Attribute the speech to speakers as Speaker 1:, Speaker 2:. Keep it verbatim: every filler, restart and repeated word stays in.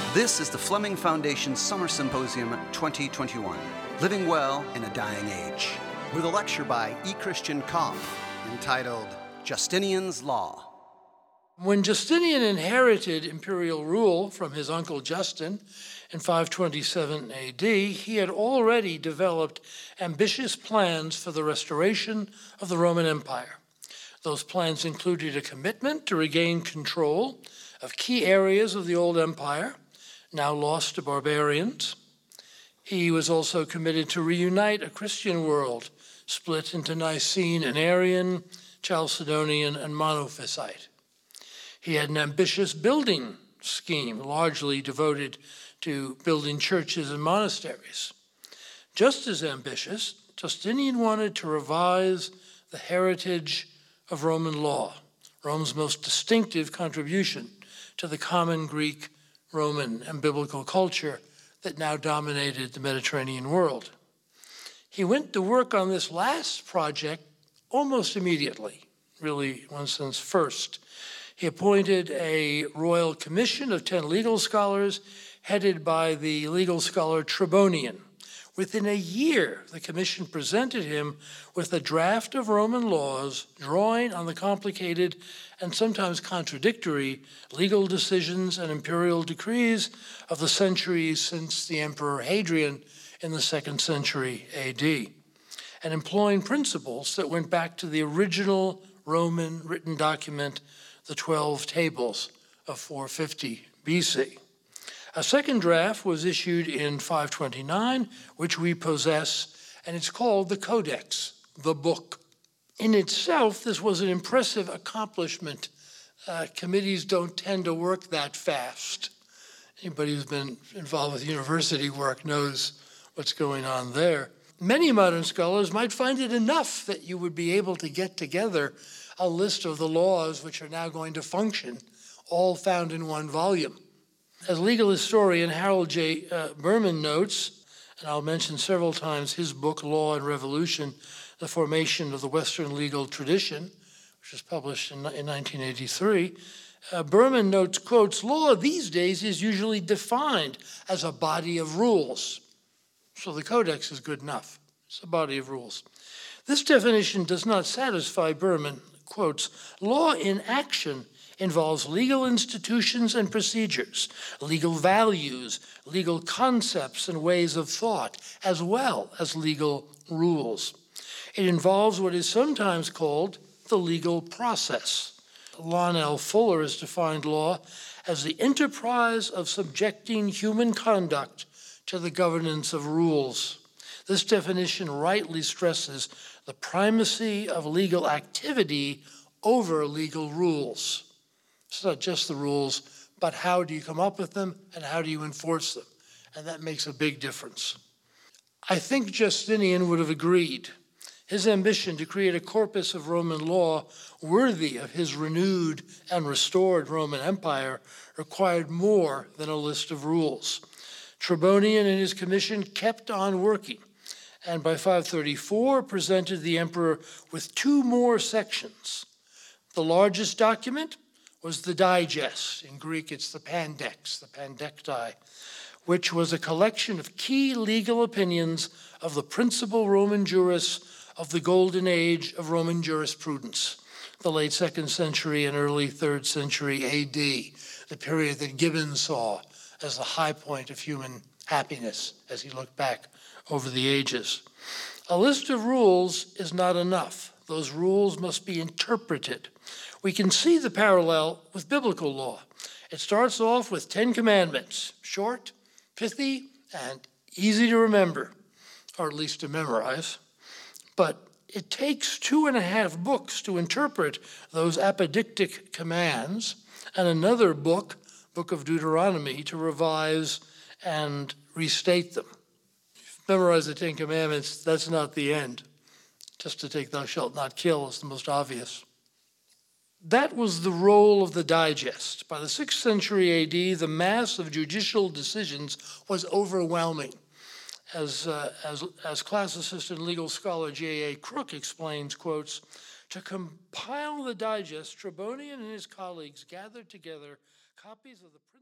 Speaker 1: This is the Fleming Foundation Summer Symposium twenty twenty-one, Living Well in a Dying Age, with a lecture by E. Christian Kampf entitled Justinian's Law.
Speaker 2: When Justinian inherited imperial rule from his uncle Justin in five twenty-seven A D, he had already developed ambitious plans for the restoration of the Roman Empire. Those plans included a commitment to regain control of key areas of the old empire, now lost to barbarians. He was also committed to reunite a Christian world split into Nicene and Arian, Chalcedonian, and Monophysite. He had an ambitious building scheme, largely devoted to building churches and monasteries. Just as ambitious, Justinian wanted to revise the heritage of Roman law, Rome's most distinctive contribution to the common Greek, Roman, and biblical culture that now dominated the Mediterranean world. He went to work on this last project almost immediately, really, in one sense, first. He appointed a royal commission of ten legal scholars headed by the legal scholar Tribonian. Within a year, the commission presented him with a draft of Roman laws drawing on the complicated and sometimes contradictory legal decisions and imperial decrees of the centuries since the Emperor Hadrian in the second century A D, and employing principles that went back to the original Roman written document, the Twelve Tables of four fifty B C. A second draft was issued in five twenty-nine, which we possess, and it's called the Codex, the book. In itself, this was an impressive accomplishment. Uh, committees don't tend to work that fast. Anybody who's been involved with university work knows what's going on there. Many modern scholars might find it enough that you would be able to get together a list of the laws which are now going to function, all found in one volume. As legal historian Harold J. Uh, Berman notes, and I'll mention several times his book, Law and Revolution, The Formation of the Western Legal Tradition, which was published in, in nineteen eighty-three, uh, Berman notes, quotes, law these days is usually defined as a body of rules. So the Codex is good enough. It's a body of rules. This definition does not satisfy Berman. Quotes, law in action involves legal institutions and procedures, legal values, legal concepts and ways of thought, as well as legal rules. It involves what is sometimes called the legal process. Lon L. Fuller has defined law as the enterprise of subjecting human conduct to the governance of rules. This definition rightly stresses the primacy of legal activity over legal rules. It's not just the rules, but how do you come up with them and how do you enforce them? And that makes a big difference. I think Justinian would have agreed. His ambition to create a corpus of Roman law worthy of his renewed and restored Roman Empire required more than a list of rules. Tribonian and his commission kept on working, and by five thirty-four presented the emperor with two more sections. The largest document was the Digest. In Greek, it's the Pandex, the Pandecti, which was a collection of key legal opinions of the principal Roman jurists of the golden age of Roman jurisprudence, the late second century and early third century A D, the period that Gibbon saw as the high point of human happiness as he looked back over the ages. A list of rules is not enough. Those rules must be interpreted. We can see the parallel with biblical law. It starts off with Ten Commandments, short, pithy, and easy to remember, or at least to memorize. But it takes two and a half books to interpret those apodictic commands, and another book, Book of Deuteronomy, to revise and restate them. If you memorize the Ten Commandments, that's not the end. Just to take thou shalt not kill is the most obvious. That was the role of the Digest. By the sixth century A D, the mass of judicial decisions was overwhelming. As, uh, as, as classicist and legal scholar J A Crook explains, quotes, to compile the Digest, Tribonian and his colleagues gathered together copies of the